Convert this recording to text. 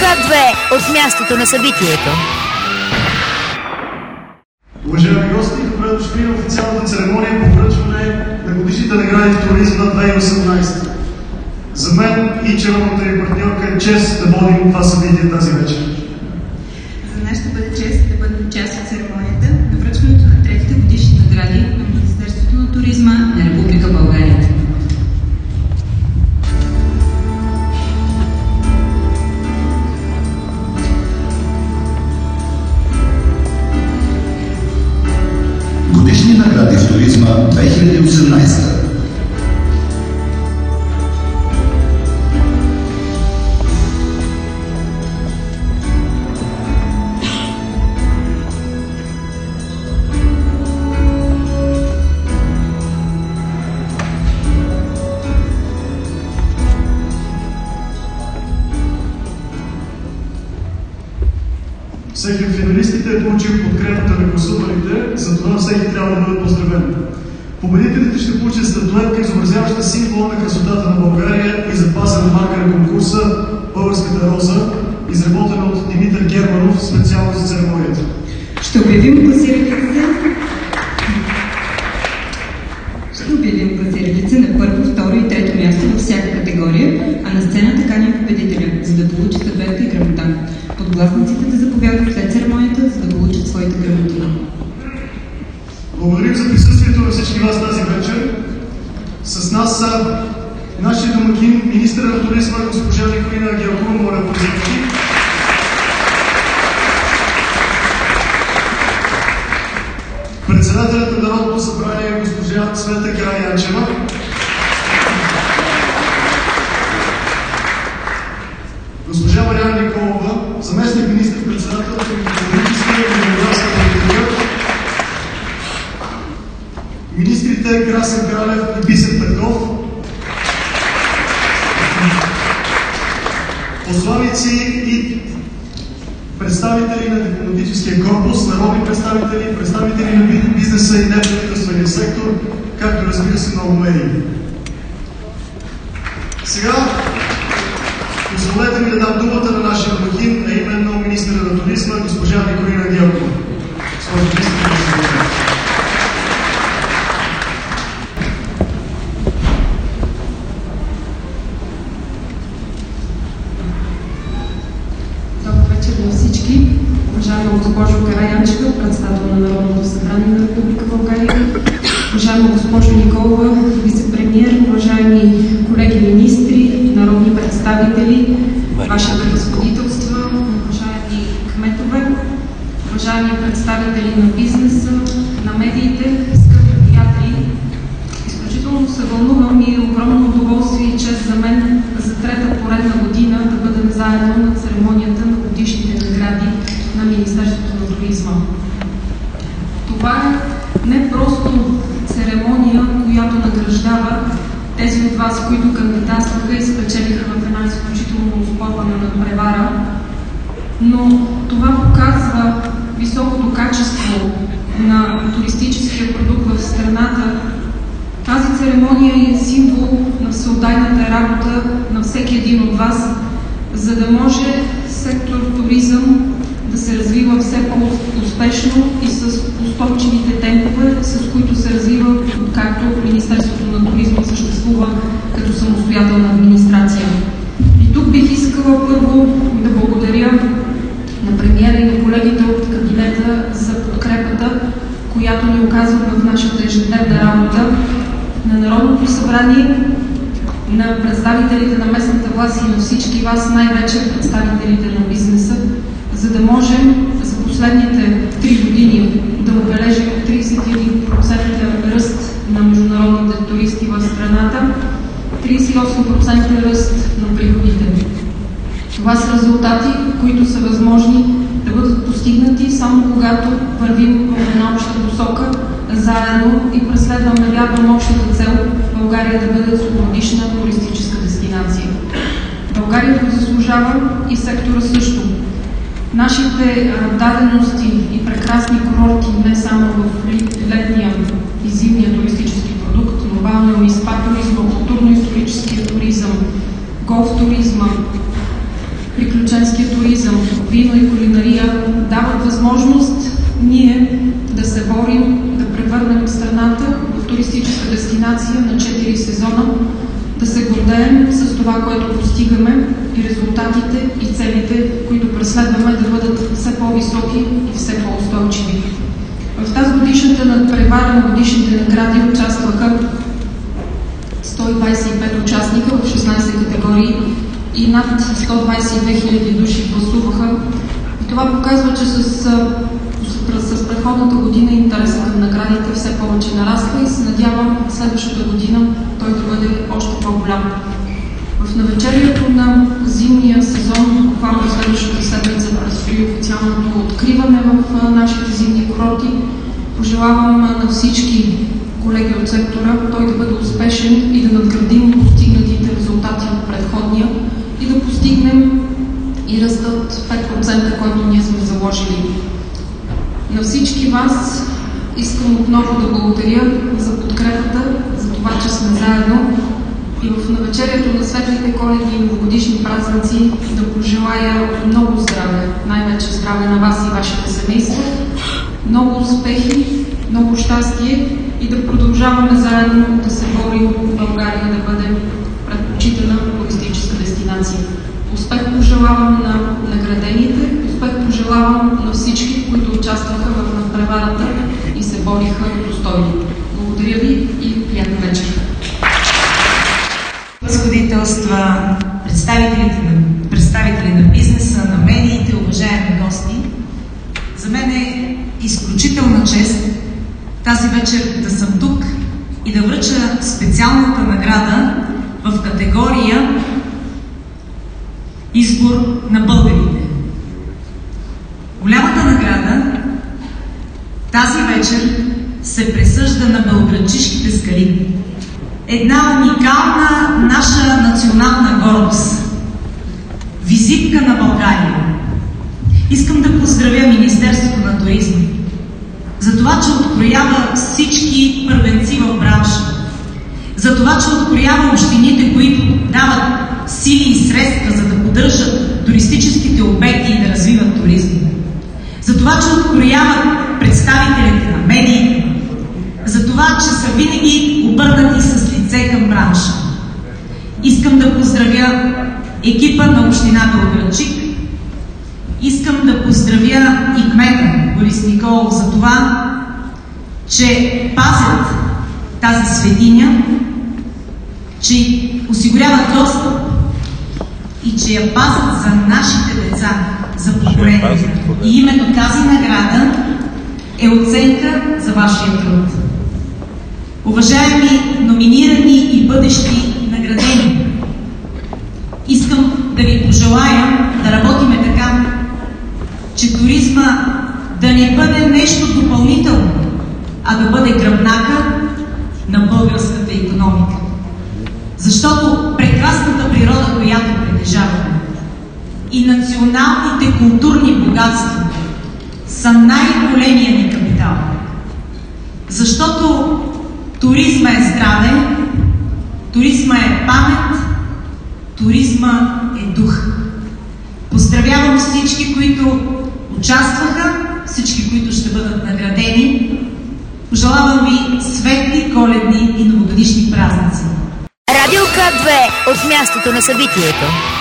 Свят 2 от мястото на събитието. Уважаеми гости, добре дошли на официалната церемония по връчване на годишните награди в туризма 2018. За мен и червената ми партньорка е чест да водим това събитие тази вечер. За нас ще бъде чест да бъдем част от церемонията на връчването на третите годишни награди на Министерството на туризма на Република България. Годишни награди в туризма 2018. Всеки от финалистите е получил подкрепата на гласувалите, затова всеки трябва да бъде поздравен. Победителите ще получат статуетка, изобразяваща символа на красотата на България и запазена марка на конкурса Българската роза, изработена от Димитър Германов специално за церемонията. Ще обявим класиралите на първо, второ и трето място във всяка категория, а на сцената каним победителя, за да получи статуетка и грамота. Подгласниците да заповядат след церемонията, за да получат своите грамоти. Благодарим за присъствието на всички вас тази вечер. С нас са нашия домакин, министър на туризма, госпожа Николина Ангелкова, моля поздравки. Председателят на Народното събрание, госпожа Цвета Караянчева. Госпожа Марияна Николова, заместник министър-председател по икономическия и демографска политика. Министрите Красен Кралев и Бисер Петков. Посланици и представители на дипломатическия корпус, народни представители, представители на бизнеса и неправителствения сектор, както разбира се много медии. Сега позволете ми да дам думата на нашия домакин, а именно министъра на туризма, госпожа Николина Ангелкова. Добър вечер на всички. Уважаема госпожо Караянчева, председател на Народното събрание на Република България, уважаема госпожо Николова, вице-премиер, уважаеми колеги министри, народни представители, Ваше превъзходителство, уважаеми кметове, уважаеми представители на бизнеса, на медиите, скъпи приятели, изключително се вълнувам и огромно удоволствие и чест за мен за трета поредна година да бъдем заедно на церемонията на годишните награди на Министерството на туризма. Това е не просто церемония, която награждава тези от вас, които кандидатстваха и спечелиха в една изключително оспорвана надпревара, но това показва високото качество на туристическия продукт в страната. Тази церемония е символ на всеотдайната работа на всеки един от вас, за да може сектор туризъм да се развива все по-успешно и с устойчивите темпове, с които се развива, както Министерството на туризма съществува като самостоятелна администрация. И тук бих искала първо да благодаря на премиера и на колегите от кабинета за подкрепата, която ни оказват в нашата ежедневна работа, на Народното събрание, на представителите на местната власт и на всички вас, най-вече представителите на бизнеса, за да можем за последните 3 години да отбележим 31% ръст на международните туристи в страната, 38% ръст на приходите. Това са резултати, които са възможни да бъдат постигнати само когато вървим в една обща посока, заедно и преследваме, вярвам, общата цел България да бъде целогодишна туристическа дестинация. България го заслужава и сектора също. Нашите дадености и прекрасни курорти не само в летния и зимния туристически продукт, но балнео и спа туризма, културно-историческия туризъм, голф туризма, приключенския туризъм, вино и кулинария дават възможност ние да се борим, да превърнем страната в туристическа дестинация на 4 сезона, да се гордеем с това, което постигаме и резултатите и целите, които преследваме да бъдат все по-високи и все по-устойчиви. В тази годишната надпревара на годишните награди участваха 125 участника в 16 категории и над 122 000 души гласуваха. И това показва, че с предходната година интересът към наградите все повече нараства и се надявам следващата година той да бъде още по-голям. В навечерието на зимния сезон, буквално следващата седмица, предстои официалното откриване в нашите зимни курорти. Пожелавам на всички колеги от сектора той да бъде успешен и да надградим постигнатите резултати от предходния и да постигнем и ръстът 5%, който ние сме заложили. На всички вас искам отново да благодаря за подкрепата, за това, че сме заедно и в навечерието на светлите коледни и новогодишни празници да пожелая много здраве, най-вече здраве на вас и вашите семейства, много успехи, много щастие и да продължаваме заедно да се борим България да бъде предпочитана туристическа дестинация. Успех пожелавам на наградените, успех пожелавам на всички, които участваха в надпреварата и се бориха достойно. Благодаря ви и приятна вечер. Възходителства, представители на бизнеса, на медиите, уважаеми гости, за мен е изключителна чест тази вечер да съм тук и да връча специалната награда в категория избор на българите. Голямата награда тази вечер се присъжда на Белоградчишките скали. Една уникална наша национална гордост. Визитка на България. Искам да поздравя Министерството на туризма за това, че откроява всички първенци в бранша. За това, че откроява общините, които дават сили и средства, за да поддържат туристическите обекти и да развиват туризма. За това, че открояват представителите на медиите. За това, че са винаги обърнати с лице към бранша. Искам да поздравя екипа на община Белоградчик. Искам да поздравя и кмета Борис Николов за това, че пазят тази светиня, че осигуряват достъп и че я пазят за нашите деца, за поколенията. И именно тази награда е оценка за вашия труд. Уважаеми номинирани и бъдещи наградени, искам да ви пожелая да работиме така, че туризма да не бъде нещо допълнително, а да бъде гръбнака на българската икономика. Защото прекрасната природа, която притежаваме, и националните културни богатства са най-големия ни капитал. Защото туризма е здраве, туризма е памет, туризма е дух. Поздравявам всички, които участваха, всички, които ще бъдат наградени. Пожелавам ви светли, коледни и новогодишни празници. Радио К2 от мястото на събитието.